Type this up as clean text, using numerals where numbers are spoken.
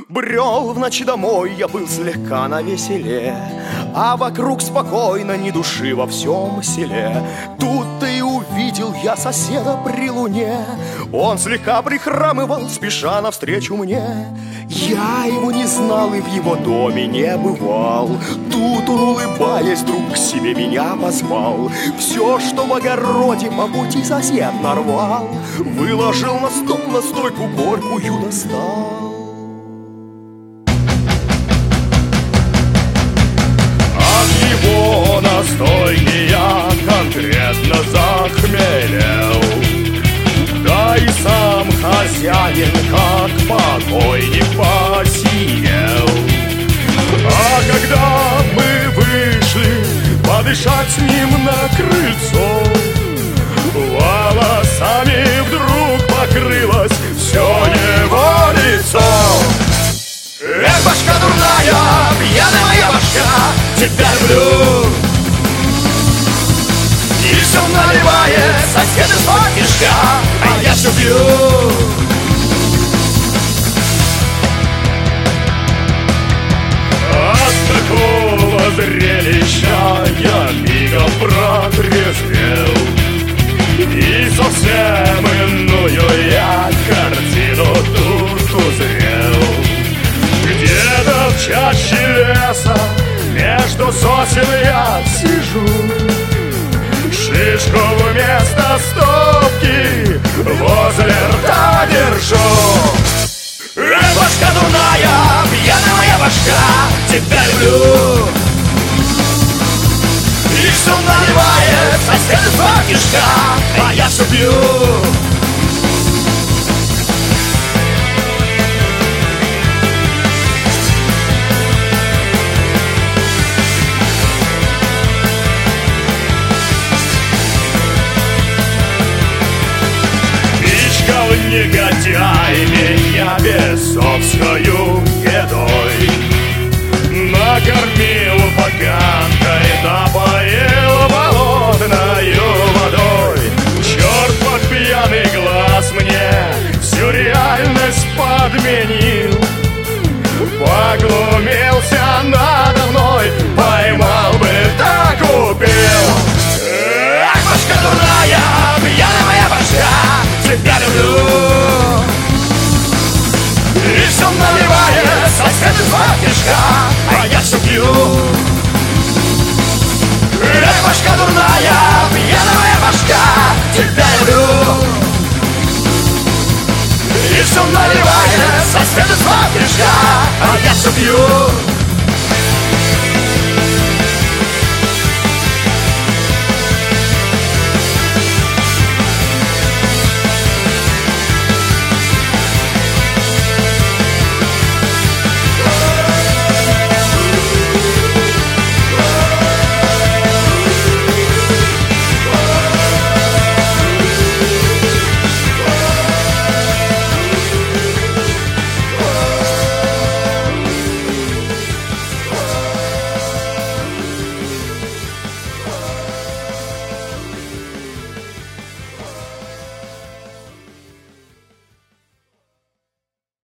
Брел в ночи домой, я был слегка навеселе, а вокруг спокойно, ни души во всем селе. Тут-то и увидел я соседа при луне. Он слегка прихрамывал, спеша навстречу мне. Я его не знал и в его доме не бывал. Тут он, улыбаясь, вдруг к себе меня позвал. Все, что в огороде по пути сосед нарвал, выложил на стол, на стойку горькую достал. Настойки я конкретно захмелел, да и сам хозяин, как покойник, посинел. А когда мы вышли подышать с ним на крыльцо, волосами вдруг покрылось все его лицо. Эх, башка дурная, пьяная моя башка, тебя люблю. И все наливает сосед из-под тишка, а я все пью. От такого зрелища я мигом протрезвел, и совсем иную я картину тут узрел. Где-то в чаще леса между сосен я сижу, шишку вместо стопки возле рта держу. Эх, башка дурная, пьяная моя башка, тебя люблю. И все наливает сосед из-под тишка, а я все пью. Негодяй меня бесовскою едой накормил поганкой, напоил болотною водой. Черт под пьяный глаз мне всю реальность подменил, поглумился надо мной, поймал бы, так убил. Ах, башка дурная, пьяная моя башка, тебя люблю. И все наливает сосед из-под тишка, а я все пью. Эх, башка дурная, пьяная моя башка, тебя люблю. И все наливает сосед из-под тишка, а я все пью.